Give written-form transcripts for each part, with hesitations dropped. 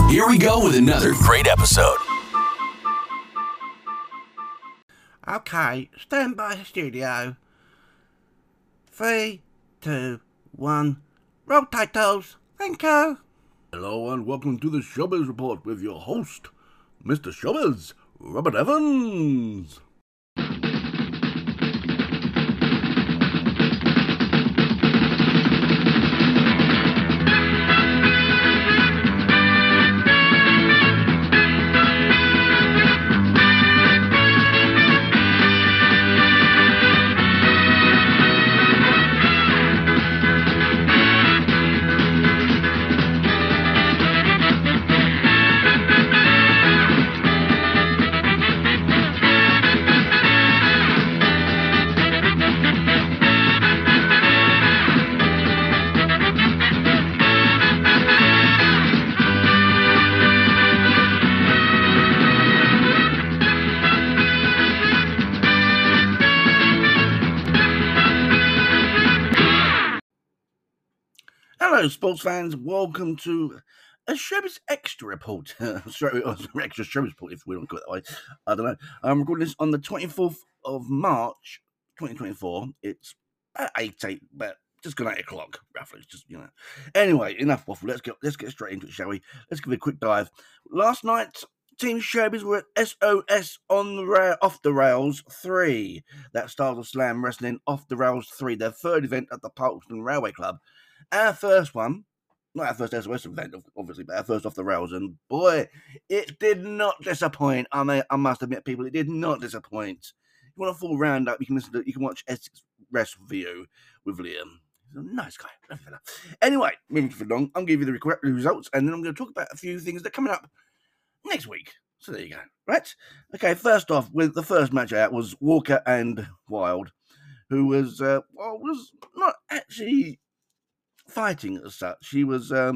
Here we go with another great episode. Okay, stand by the studio. 3, 2, 1. Roll titles. Thank you. Hello and welcome to the Showbiz Report with your host, Mr. Showbiz, Robert Evans. Hello, sports fans. Welcome to a Showbiz Extra Report. Sorry, Extra Showbiz Report, if we don't call it that way. I don't know. I'm recording this on the 24th of March, 2024. It's about 8, but just gone 8 o'clock, roughly. It's just, Anyway, enough waffle. Let's get straight into it, shall we? Let's give it a quick dive. Last night, Team Showbiz were at SOS Off the Rails 3. That Stars of Slam Wrestling Off the Rails 3, their third event at the Parkeston Railway Club. Our first one, not our first SOS event, obviously, but our first Off the Rails, and boy, it did not disappoint. I must admit, people, it did not disappoint. If you want a full roundup, you can watch Essex Rest Review with Liam. He's a nice guy. Anyway, moving for long, I'm going to give you the results, and then I'm going to talk about a few things that are coming up next week. So there you go. Right? Okay, first off, with the first match out was Walker and Wild, who was not actually fighting as such. He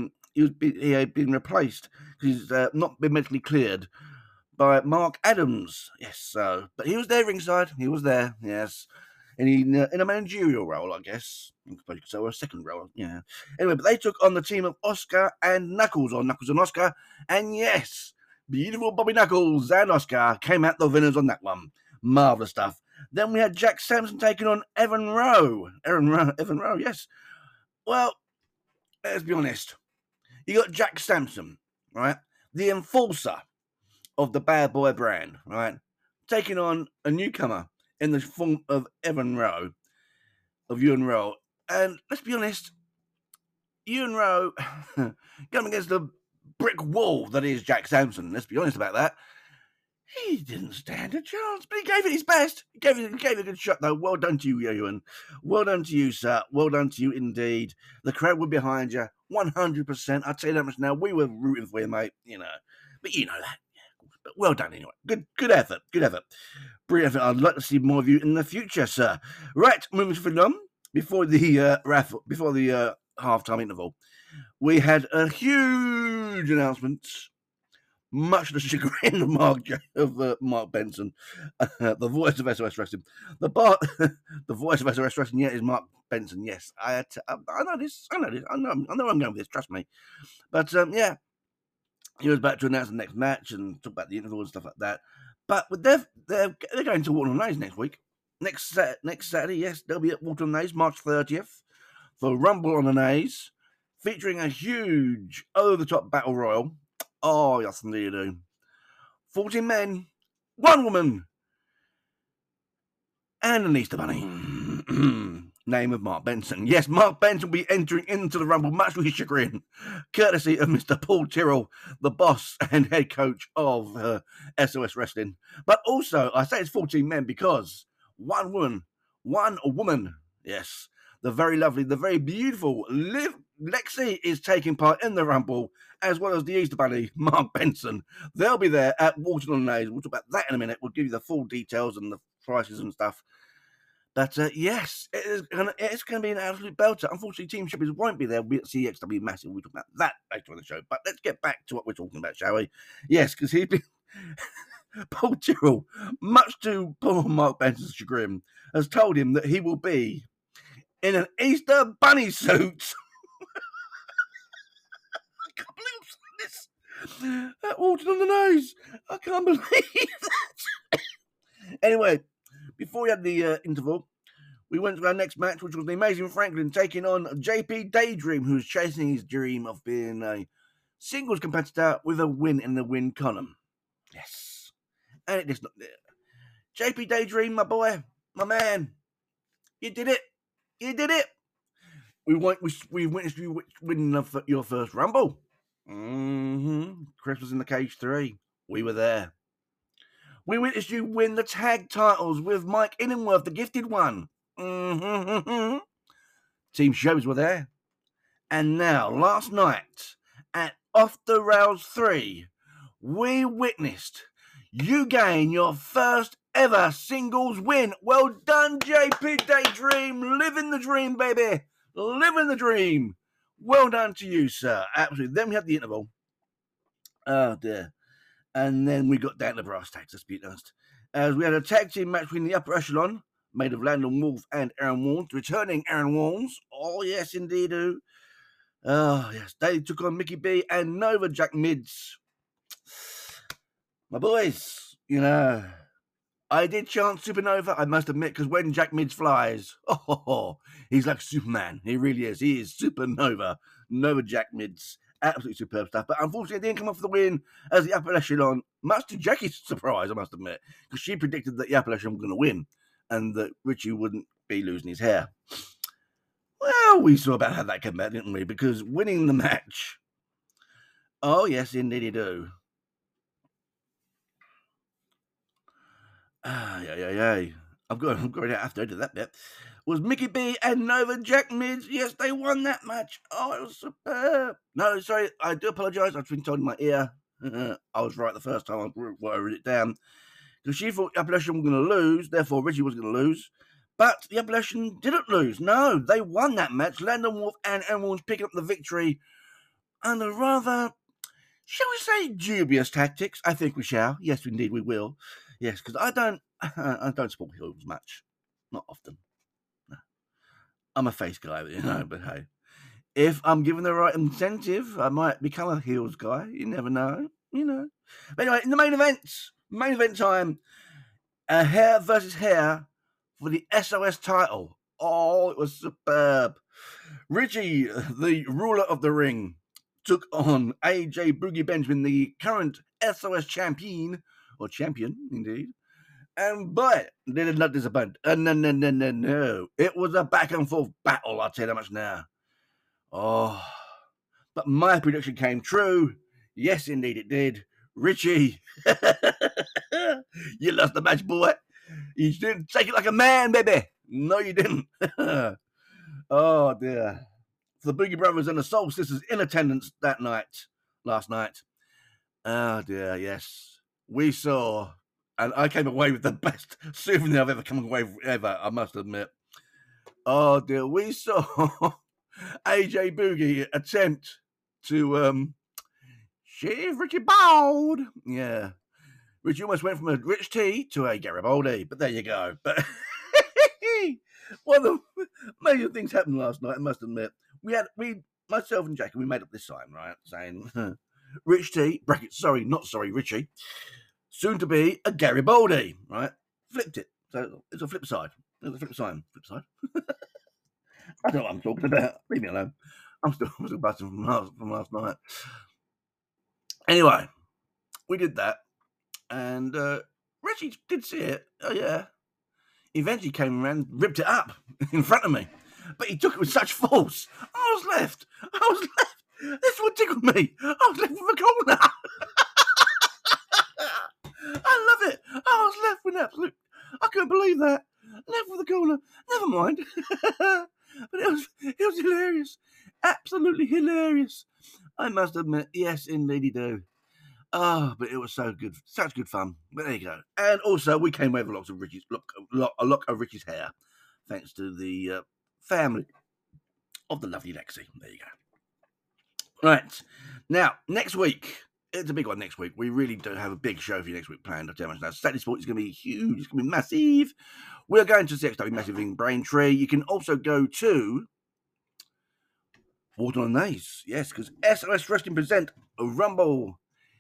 had been replaced because he's not been medically cleared by Mark Adams. Yes, but he was there ringside. He was there, yes, and in a managerial role, I guess. So a second role, yeah. Anyway, but they took on the team of Oscar and Knuckles, or Knuckles and Oscar, and yes, beautiful Bobby Knuckles and Oscar came out the winners on that one. Marvelous stuff. Then we had Jack Sampson taking on Evan Rowe. Evan Rowe, yes. Well, let's be honest. You got Jack Sampson, right? The enforcer of the Bad Boy brand, right? Taking on a newcomer in the form of Evan Rowe. And let's be honest, Ewan Rowe going against the brick wall that is Jack Sampson. Let's be honest about that. He didn't stand a chance, but he gave it his best. He gave it a good shot, though. Well done to you, Ewan. Well done to you, sir. Well done to you, indeed. The crowd were behind you, 100%. I'll tell you that much now. We were rooting for you, mate, But you know that. Yeah, but well done, anyway. Good effort. Brilliant effort. I'd like to see more of you in the future, sir. Right, moving to film. Before the halftime interval, we had a huge announcement. Much to the chagrin of Mark Benson, the voice of SOS Wrestling. The voice of SOS Wrestling, yeah, is Mark Benson. Yes, I know this. I know I'm going with this. Trust me. But yeah, he was about to announce the next match and talk about the interval and stuff like that. But they're going to Walton Nays next week. Next Saturday, yes, they'll be at Walton Nays, March 30th, for Rumble on the Nays, featuring a huge over-the-top battle royal. Oh, yes, indeed you do. 14 men, 1 woman, and an Easter Bunny. Name of Mark Benson. Yes, Mark Benson will be entering into the Rumble, much to his chagrin, courtesy of Mr. Paul Tyrrell, the boss and head coach of SOS Wrestling. But also, I say it's 14 men because 1 woman, yes, the very lovely, the very beautiful Lexi is taking part in the Rumble, as well as the Easter Bunny, Mark Benson. They'll be there at Walton on Nays. We'll talk about that in a minute. We'll give you the full details and the prices and stuff. But yes, it's going to be an absolute belter. Unfortunately, Team Showbiz won't be there. We'll be at CXW Massive. We'll talk about that later on the show. But let's get back to what we're talking about, shall we? Yes, because he's been... Paul Tyrrell, much to poor Mark Benson's chagrin, has told him that he will be in an Easter Bunny suit. I can't believe this. That watered on the nose. I can't believe that. Anyway, before we had the interval, we went to our next match, which was the Amazing Franklin taking on JP Daydream, who's chasing his dream of being a singles competitor with a win in the win column. Yes. And it is not there. JP Daydream, my boy, my man, you did it. You did it. We witnessed you winning your first Rumble. Chris was in the cage 3. We were there. We witnessed you win the tag titles with Mike Illingworth, the gifted one. Team Shows were there. And now, last night, at Off the Rails 3, we witnessed you gain your first ever singles win. Well done, JP Daydream. Living the dream, baby. Living the dream. Well done to you, sir. Absolutely. Then we had the interval. Oh, dear. And then we got down to brass tacks, let's be honest. As we had a tag team match between the upper echelon, made of Landon Wolf and Aaron Warnes, returning Aaron Warnes. Oh, yes, indeed. Oh, yes. They took on Mickey B and Nova Jack Mids. My boys, you know, I did chant Supernova, I must admit, because when Jack Mids flies, he's like Superman. He really is. He is Supernova. Nova Jack Mids. Absolutely superb stuff. But unfortunately, it didn't come off the win as the upper echelon, much to Jackie's surprise, I must admit, because she predicted that the upper echelon was going to win and that Richie wouldn't be losing his hair. Well, we saw about how that came out, didn't we? Because winning the match, oh, yes, indeed you do. Yeah. I've got it after I did that bit. Was Mickey B and Nova Jack Mids. Yes, they won that match. Oh, it was superb. No, sorry, I do apologise. I've been told in my ear. I was right the first time I wrote it down. Because she thought the upper echelon was going to lose, therefore Richie was going to lose. But the upper echelon didn't lose. No, they won that match. Landon Wolf and Aaron Warnes picking up the victory under rather, shall we say, dubious tactics. I think we shall. Yes, indeed we will. Yes, because I don't support heels much. Not often. No. I'm a face guy, you know, but hey. If I'm given the right incentive, I might become a heels guy. You never know. You know. But anyway, in the main event time, hair versus hair for the SOS title. Oh, it was superb. Richie, the ruler of the ring, took on AJ Boogie Benjamin, the current SOS champion, or champion, indeed. And boy, they did not disappoint. No. It was a back and forth battle, I'll tell you that much now. Oh, but my prediction came true. Yes, indeed it did. Richie, you lost the match, boy. You didn't take it like a man, baby. No, you didn't. Oh, dear. The Boogie Brothers and the Soul Sisters in attendance last night. Oh, dear, yes. We saw, and I came away with the best souvenir I've ever come away with, ever, I must admit. Oh, dear, we saw AJ Boogie attempt to shave Richie Bald. Yeah. Richie almost went from a Rich T to a Garibaldi, but there you go. But one of the major things happened last night, I must admit. Myself and Jackie, we made up this sign, right? Saying, Rich T, bracket, sorry, not sorry, Richie, soon to be a Garibaldi, right? Flipped it. So it's a flip side. There's a flip sign. Flip side. I don't know what I'm talking about. Leave me alone. I'm still buzzing from last night. Anyway, we did that. And Richie did see it. Oh, yeah. He eventually came around, ripped it up in front of me. But he took it with such force. I was left. This would tickle me. I was left with a corner. I love it. I was left with an absolute... I couldn't believe that. Left with a corner. Never mind. But it was hilarious. Absolutely hilarious. I must admit, yes, indeed you do. Oh, but it was so good. Such good fun. But there you go. And also, we came away with a lock of Richie's hair, thanks to the family of the lovely Lexi. There you go. Right. Now, next week, it's a big one next week. We really do have a big show for you next week planned. I'll tell you now. Saturday Sport is going to be huge. It's going to be massive. We're going to CXW Massive in Braintree. You can also go to Water on Nays. Yes, because SOS Wrestling present a Rumble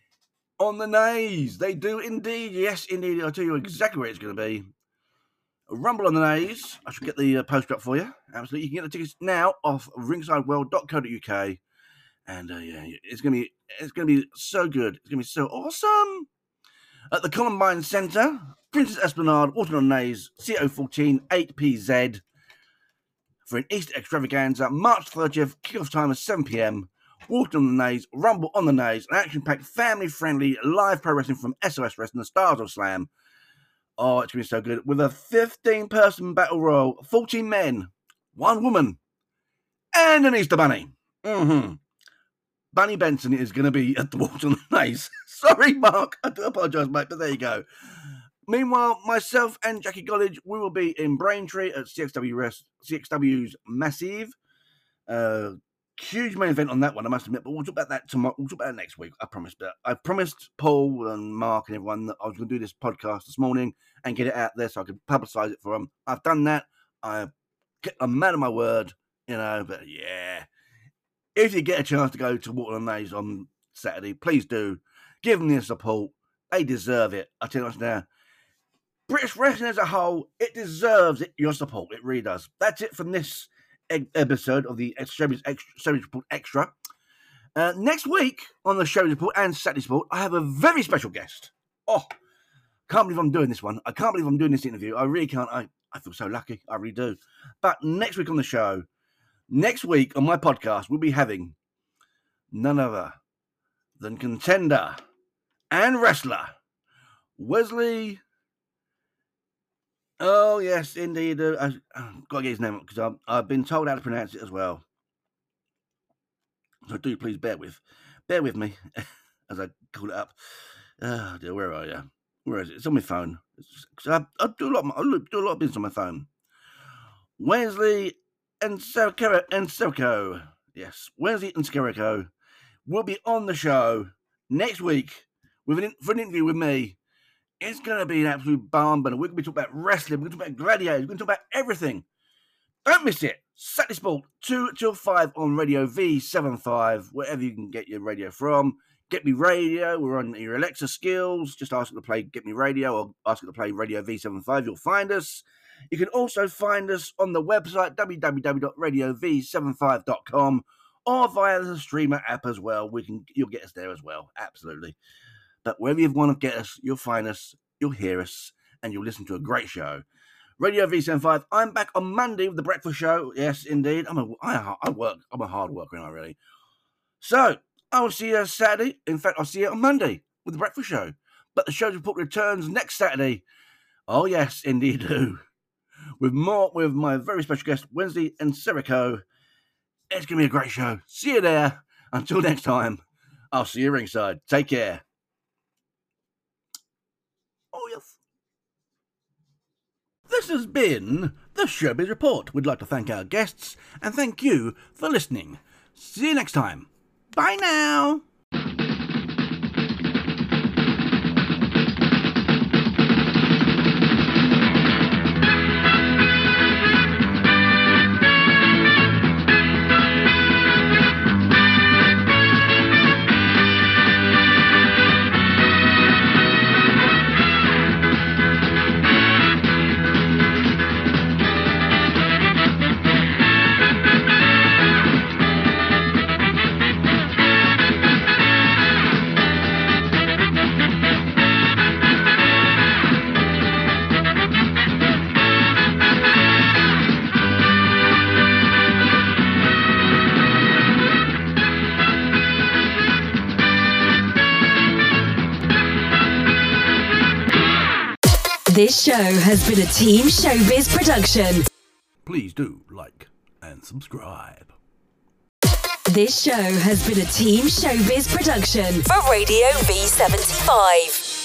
on the Naze. They do indeed. Yes, indeed. I'll tell you exactly where it's going to be. Rumble on the Naze. I should get the poster up for you. Absolutely. You can get the tickets now off ringsideworld.co.uk. And it's going to be so good. It's going to be so awesome. At the Columbine Centre, Princess Esplanade, Waterton on the Naze, CO14 8PZ. For an Easter extravaganza, March 30th, kickoff time is 7 p.m. Waterton on the Naze, Rumble on the Naze, an action-packed, family-friendly live pro wrestling from SOS Wrestling, the Stars of Slam. Oh, it's going to be so good. With a 15-person battle royal, 14 men, 1 woman, and an Easter bunny. Bunny Benson is going to be at the Waterton on the Naze. Sorry, Mark. I do apologise, mate, but there you go. Meanwhile, myself and Jackie Gollidge, we will be in Braintree at CXW's Massive. Huge main event on that one, I must admit, but we'll talk about that tomorrow. We'll talk about it next week, I promise. But I promised Paul and Mark and everyone that I was going to do this podcast this morning and get it out there so I could publicise it for them. I've done that. I'm a man of my word, but yeah. If you get a chance to go to Waterton on the Naze on Saturday, please do. Give them their support. They deserve it. I tell you what now. British wrestling as a whole, it deserves your support. It really does. That's it from this episode of the Showbiz Report Extra. Next week on the Showbiz Report and Saturday Sport, I have a very special guest. Oh, can't believe I'm doing this one. I can't believe I'm doing this interview. I really can't. I feel so lucky. I really do. But next week on the show, next week on my podcast, we'll be having none other than contender and wrestler Wesley. Oh, yes, indeed. I've got to get his name up because I've been told how to pronounce it as well. So do please bear with me as I call it up. Oh, dear, where are you? Where is it? It's on my phone. I do a lot of business on my phone. Wesley and Serco. Yes, Wesley and Serco will be on the show next week for an interview with me. It's going to be an absolute bomb, but we're going to be talking about wrestling, we're going to talk about gladiators, we're going to talk about everything. Don't miss it. Saturday Sport, 2 till 5 on Radio V75, wherever you can get your radio from. Get Me Radio, we're on your Alexa skills. Just ask it to play Get Me Radio or ask it to play Radio V75, you'll find us. You can also find us on the website, www.radiov75.com, or via the streamer app as well. You'll get us there as well, absolutely. But wherever you want to get us, you'll find us, you'll hear us, and you'll listen to a great show. Radio V75, I'm back on Monday with The Breakfast Show. Yes, indeed. I'm a hard worker, aren't I, really? So, I will see you Saturday. In fact, I'll see you on Monday with The Breakfast Show. But the Show's Report returns next Saturday. Oh, yes, indeed do. With my very special guest, Wednesday and Serco. It's going to be a great show. See you there. Until next time, I'll see you ringside. Take care. Oh, yes. This has been the Showbiz Report. We'd like to thank our guests and thank you for listening. See you next time. Bye now. This show has been a Team Showbiz production. Please do like and subscribe. This show has been a Team Showbiz production for Radio V75.